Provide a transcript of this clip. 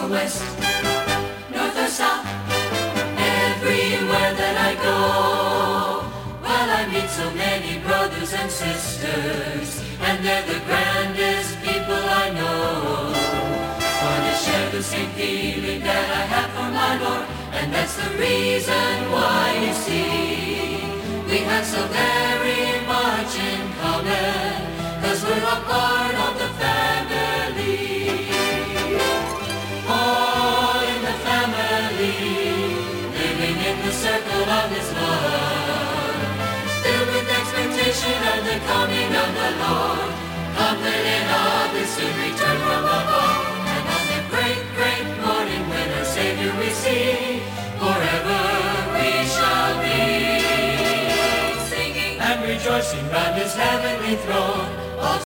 or west, north or south, everywhere that I go. Well, I meet so many brothers and sisters, and they're the grandest people I know. For they share the same feeling that I have for my Lord, and that's the reason why, you see, we have so very much in common, 'cause we're a part of the family. All in the family, living in the circle of His love, filled with expectation of the coming of the Lord, confident of His soon return from above, and on the great, great morning when our Savior we see, forever we shall be, singing and rejoicing round His heavenly throne.